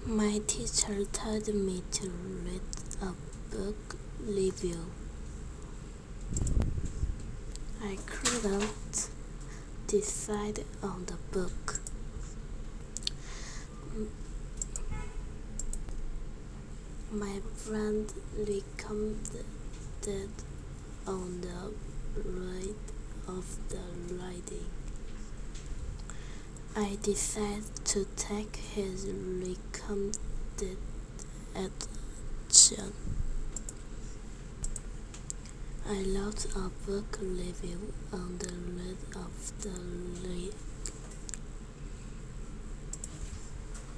My teacher told me to read a book review. I couldn't decide on the book. My friend recommended on the right of the writing. I decided to take his recommended action. I wrote a book review on the right of the